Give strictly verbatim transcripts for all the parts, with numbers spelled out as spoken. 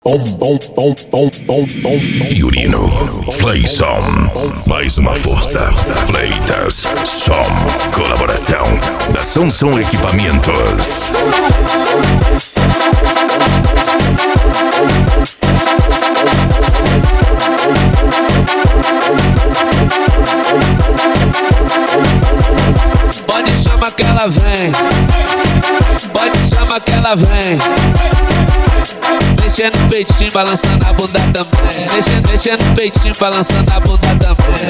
Fiorino, Playsom, mais uma força. Fleitas, som, colaboração da Samsung Equipamentos. Pode chamar que ela vem, pode chamar que ela vem. Mexendo no peitinho, balançando a bunda também. Mexendo, mexendo no peitinho, balançando a bunda também.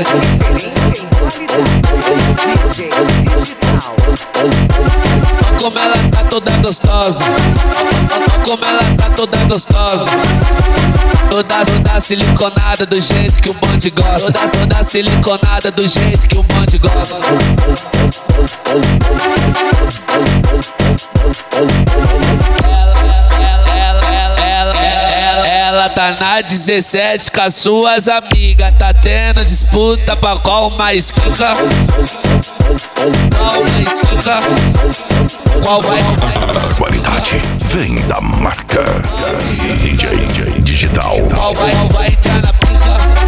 Olha como ela tá toda gostosa, olha como ela tá toda gostosa. Toda, toda siliconada do jeito que o bonde gosta. Toda, toda siliconada do jeito que o bonde gosta. Ela tá na dezessete com as suas amigas. Tá tendo disputa pra qual mais quica. Qual mais quica. Qual vai? A qualidade vem da marca D J, D J Digital. Qual vai, qual vai entrar na pica?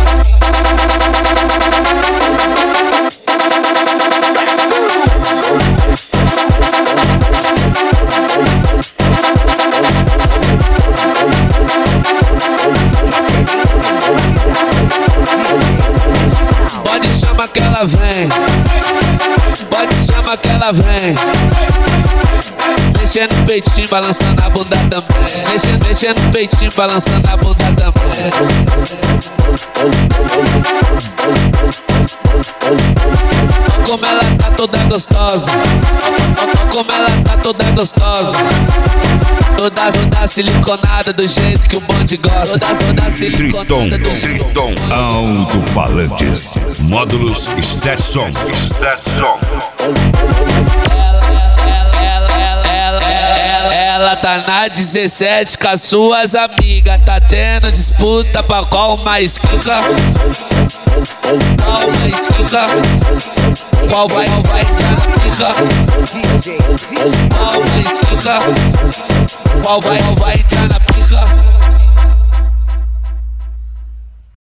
Pode chamar que ela vem, pode chamar que ela vem. Mexendo no peitinho, balançando a bunda também. Mexendo, mexendo no peitinho, balançando a bunda também. Olha como ela tá toda gostosa, olha como ela tá toda gostosa. Toda, toda siliconada do jeito que o bonde gosta. Toda, toda siliconada do jeito. Triton Alto-Falantes, módulos Stetson. Stetson. Ela tá na dezessete com as suas amigas. Tá tendo disputa pra qual mais quica. Qual mais quica. Qual vai, qual vai entrar na pica. Qual mais quica. Qual vai, qual vai entrar na pica.